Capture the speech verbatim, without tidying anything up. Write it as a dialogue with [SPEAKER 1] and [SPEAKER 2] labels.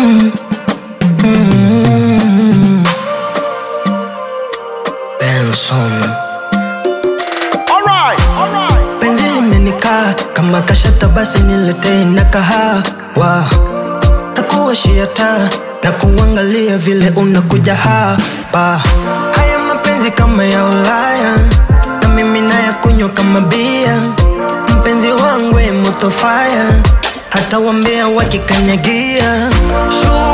[SPEAKER 1] mm, mm, Benson.
[SPEAKER 2] Alright, alright.
[SPEAKER 1] Penzi limenikaa kama kashata, basi niletee na kahawa. Nakuwashia taa na kuangalia vile unakuja hapa. Haya mapenzi kama ya Ulaya, na mimi naya kunywa kama bia. Mpenzi wangu moto fire, hata wambea wakikanyagia.